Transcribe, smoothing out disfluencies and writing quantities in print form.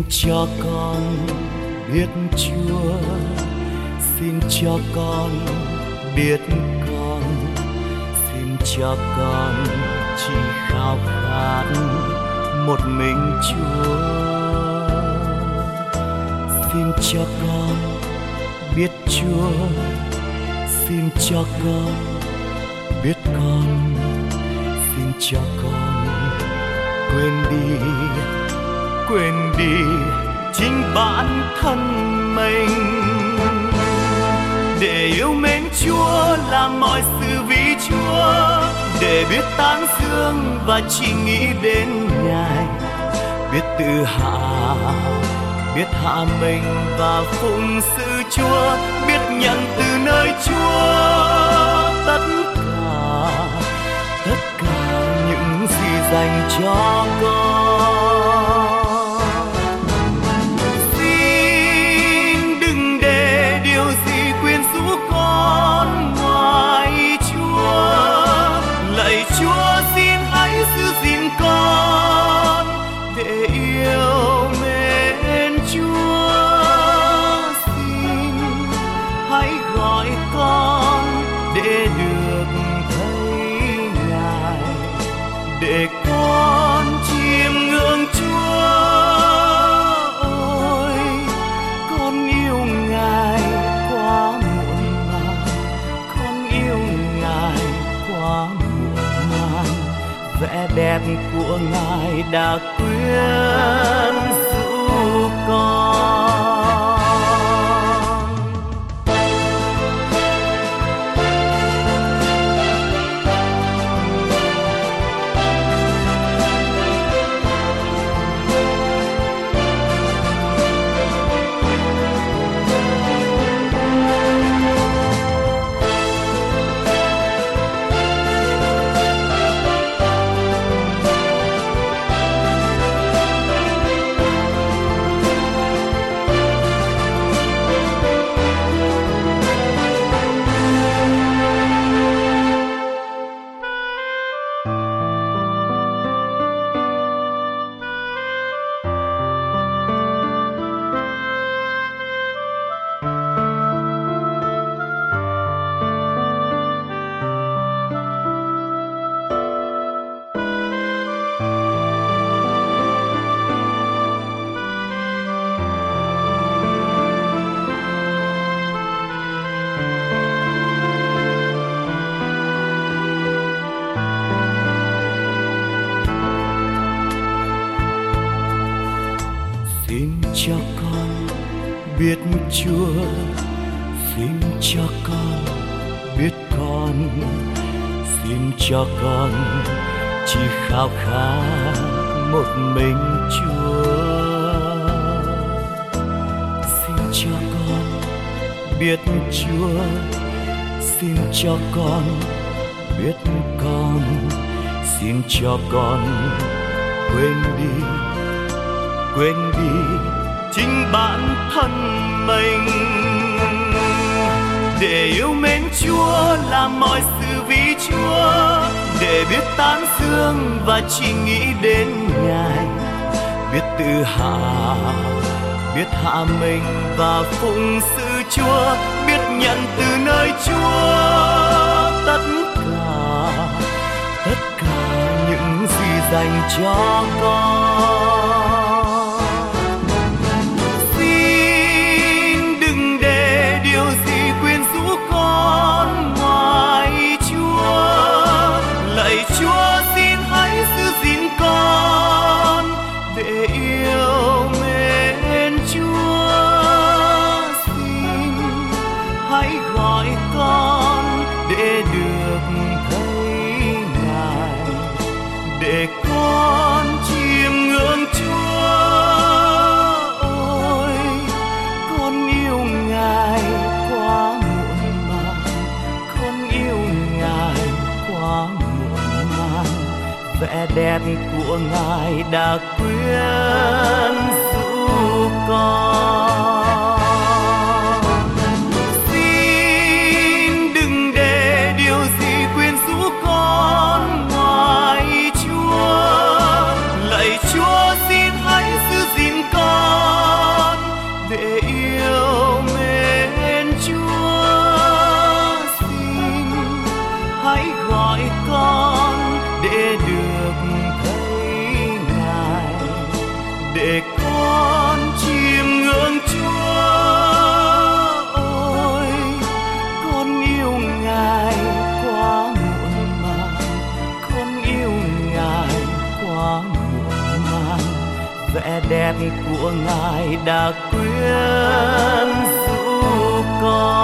cho con biết Chúa, xin cho con biết con, xin cho con chỉ khao khát một mình Chúa. Xin cho con biết Chúa, xin cho con biết con, xin cho con quên đi chính bản thân mình, để yêu mến Chúa, làm mọi sự vì Chúa, để biết tán dương và chỉ nghĩ đến Ngài, biết tự biết hạ mình và phụng sự Chúa, biết nhận từ nơi Chúa tất cả những gì dành cho con. Xin đừng để điều gì quyến rũ con ngoài Chúa, lạy Chúa xin hãy giữ gìn con để yêu mến Chúa. Xin hãy gọi con để được thấy Ngài, để con chiêm ngưỡng Chúa. Ôi con yêu Ngài quá muộn màng, con yêu Ngài quá muộn màng, vẻ đẹp của Ngài đã quyến rũ con. Cho con biết Chúa, xin cho con biết con, xin cho con chỉ khao khát một mình Chúa. Xin cho con biết Chúa, xin cho con biết con, xin cho con quên đi chính bản thân mình, để yêu mến Chúa, làm mọi sự vì Chúa, để biết tán dương và chỉ nghĩ đến Ngài, biết tự biết hạ mình và phụng sự Chúa, biết nhận từ nơi Chúa tất cả những gì dành cho con. Con ngoài Chúa, lạy Chúa xin hãy giữ gìn con để yêu mến Chúa. Xin hãy gọi con để được thấy Ngài, để con chiêm ngưỡng Chúa. Ôi con yêu Ngài quá muộn màng, vẻ đẹp của Ngài đã quyến rũ con. Xin đừng để điều gì quyến rũ con ngoài Chúa, lạy Chúa xin hãy giữ gìn con hãy gọi con để được thấy Ngài, để con chiêm ngưỡng Chúa. Ôi, con yêu Ngài quá muộn màng, con yêu Ngài quá muộn màng. Vẻ đẹp của Ngài đã quyến rũ con.